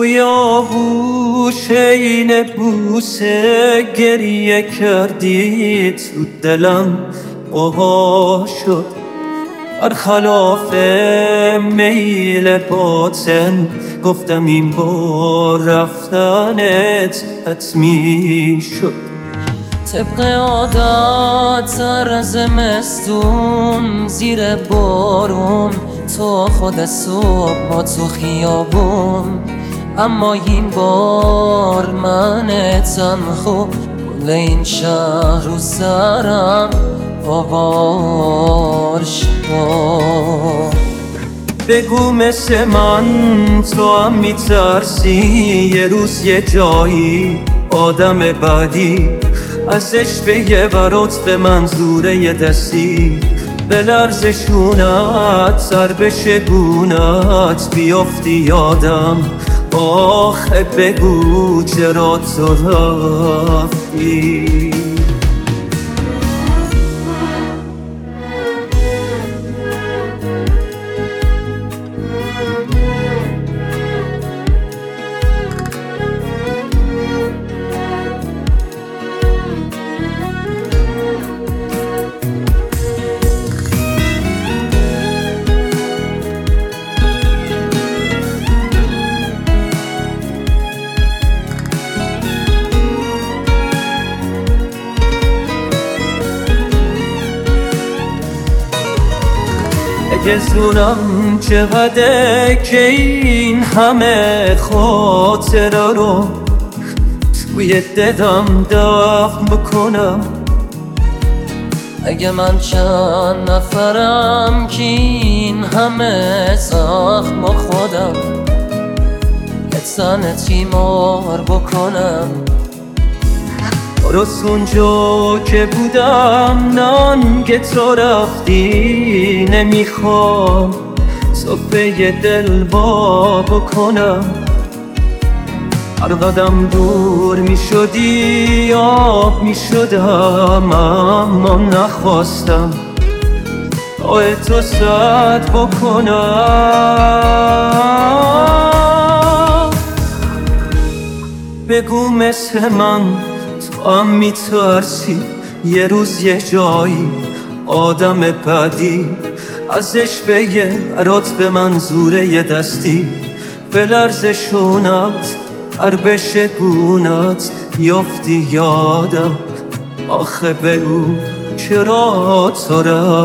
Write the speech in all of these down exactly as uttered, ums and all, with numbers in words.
توی آغوش این بوسه گریه کردی، تو دلم قها شد. برخلاف میل باطن گفتم این بار رفتنت حتمی شد. طبق عادت هر زمستون زیر بارون تو خود صبح با تو خیابون، اما این بار من تنها کل این شهر رو سرم آوار شد. بگو مثل من تو هم میترسی یه روز یه جایی آدم بعدی ازش بگه برات به منظوره یه دستی، به لرزشونت سر بشه گونت بیافتی یادم. آخه بگو چرا تو رفتی. اگه زونم چقدر که این همه خاطره رو توی دلم دفن بکنم. اگه من چند نفرم که این همه زخم با خودم یه تن تیمار بکنم. درست اونجا که بودم ننگ تو رفتی، نمیخوام صفحه دل با بکنم. هر قدم دور میشدی آب میشدم، اما نخواستم پای تو سد بکنم. بگو مثل من تو هم میترسی یه روز یه جایی آدم بعدی ازش بگه برات به منظوره یه دستی، به لرزشونت هر بشه گونت یافتی یادم. آخه بگو چرا تو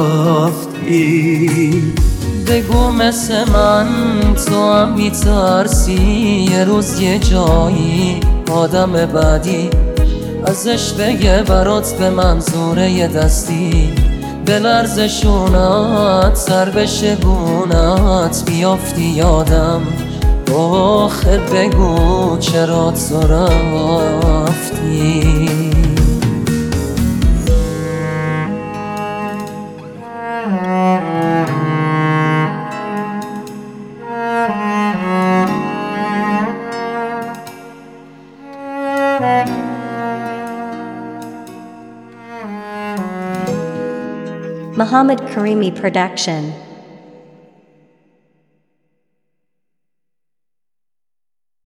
رفتی. بگو مثل من تو هم میترسی یه روز یه جایی آدم بعدی ازش بگه برات به منظوره یه دستی، به لرزشونت سر بشه گونت بیافتی یادم. آخه بگو چرا تو رفتی. Muhammad Karimi Production.